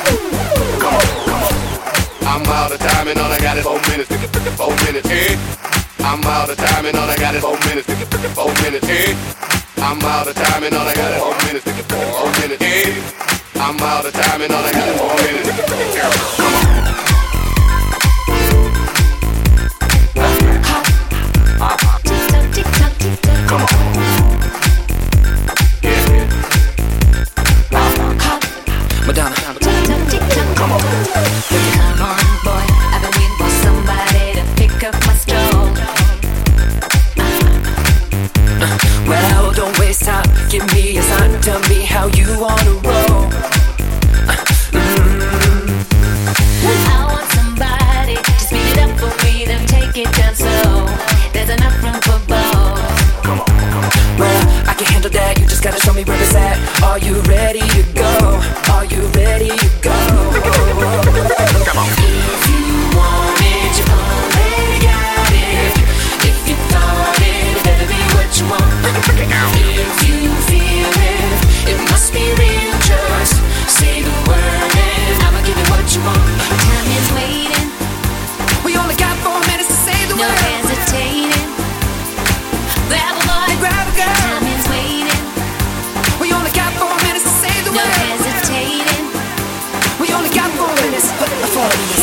I'm out of time and all I got is 4 minutes. 4 minutes, eh? I'm out of time and all I got is 4 minutes. 4 minutes, eh? I'm out of time and all I got is 4 minutes. 4 minutes, eh? I'm out of time and all I got is 4 minutes. Come on. Come on. Yeah. Madonna. Come on. Come on, boy. I've been waiting for somebody to pick up my stroll. Well, don't waste time. Give me a sign. Tell me how you wanna roll. I want somebody to speed it up for me, then take it down slow. There's enough room for both. Well, I can handle that. You just gotta show me where it's at. Are you ready to go? Are you ready to go? Come on. If you want it, you already got it. If you thought it better be what you want. If you feel it, it must be real. Just say the word and I'ma give you what you want. Time is waiting, We only got 4 minutes to say the no word. hesitating. Grab a boy, And grab a girl. time is waiting, We only got 4 minutes to say the no word. hesitating. We only got 4 minutes. 4 minutes.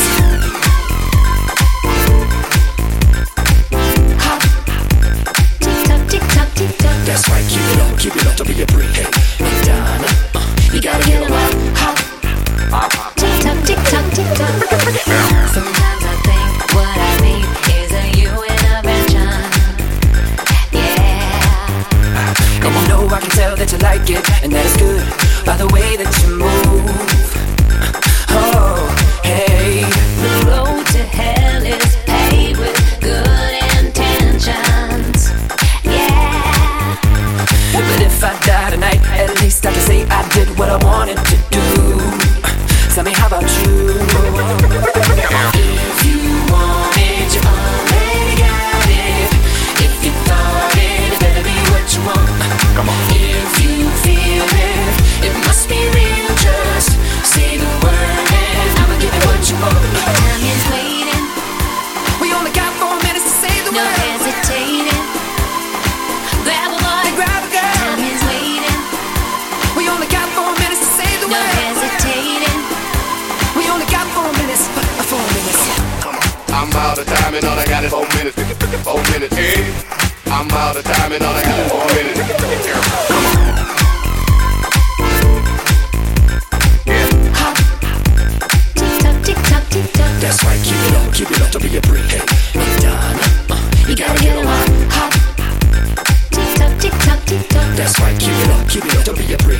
Tick tock, tick tock. That's right, keep it up, don't be a freak. Hey, Madonna, you gotta get a lot hot. Tick tock, tick tock. Sometimes I think what I need is a you intervention. Yeah. And you know I can tell that you like it, and that is good by the way that you move. Oh, hey. The road to hell is paved with good intentions. Yeah. But if I die tonight, at least I can say I did what I wanted to do. Tell me, how about you? If you want it, you already got it. If you thought it better be what you want. Come on. If you feel it, it must be real. Just say the word and I'ma give you what you want. Time is waiting, We only got 4 minutes to say the no word. hesitating. Grab a boy, And grab a girl. time is waiting, We only got 4 minutes to say the no word. hesitating. We only got 4 minutes. 4 minutes. I'm out of time and all I got is 4 minutes. 4 minutes, eh? I'm out of time and all I got is 4 minutes. Come on. Yeah. Tick tock, tick tock. That's right, keep it up, don't be a freak. Hey, Madonna, you gotta get a lot hot. Tick tock, tick tock. That's right, keep it up, don't be a freak.